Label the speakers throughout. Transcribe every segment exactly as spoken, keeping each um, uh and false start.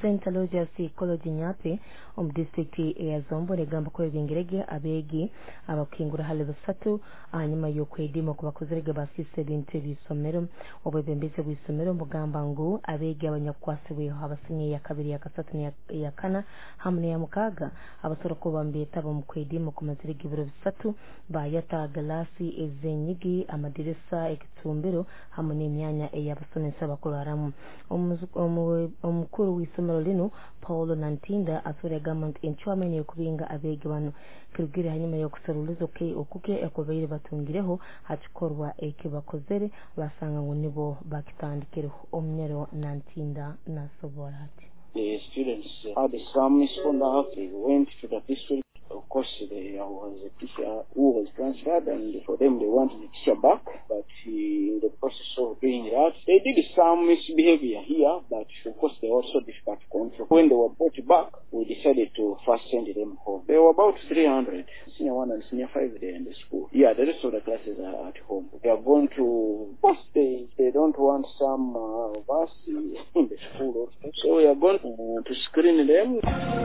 Speaker 1: Saint Aloysius College Nyape omu district ya Zombo negamba ko ebingerege abegi abakingura hali basatu hanyuma y'okwedima ku bakozerege basise ebintu ebisomero obwebembeze bw'isomero mugamba ngo abegi abanyakwasiwe abasinye ya kabiri ya kasatu ya, ya kana hamwe ya mukaga abasoro ko bambeta mu kwedima ku mazirege biro bisatu bayata galasi ezenyigi amadirisa ekitumbiro hamwe n'imyanya ey'abasomesa bakuru haramu omukuru w'isomero lino Paulo Nantinda asore government enchwamene yokubinga abegi bano kirugire hanyuma yo kusarulizo ke okuke ekobeire batungireho hakikorwa ekibakozere basanga ngo nibo bakitandikireho omnyero Nantinda nasobora ati
Speaker 2: the students had some misconduct. They went to the district. Of course, there was a teacher who was transferred, and for them, they wanted the teacher back. But uh, in the process of doing that, they did some misbehavior here, but of course, they also difficult to control. When they were brought back, we decided to first send them home. There were about three hundred, senior one and senior five there in the school. Yeah, the rest of the classes are at home. They are going to, of course, they, they don't want some uh, of us in the school also. So we are going to, to screen them.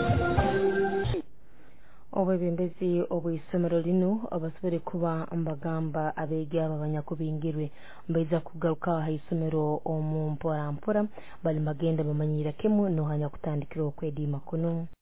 Speaker 1: obwebembezi obw'isomero lino abasubire kuba mbagamba abegi aba banyakubingirwe mbaiza kugaruka ha isomero omu mpora mpora bali magenda bamanyira kemu no hanya kutandikira okwedima kuno.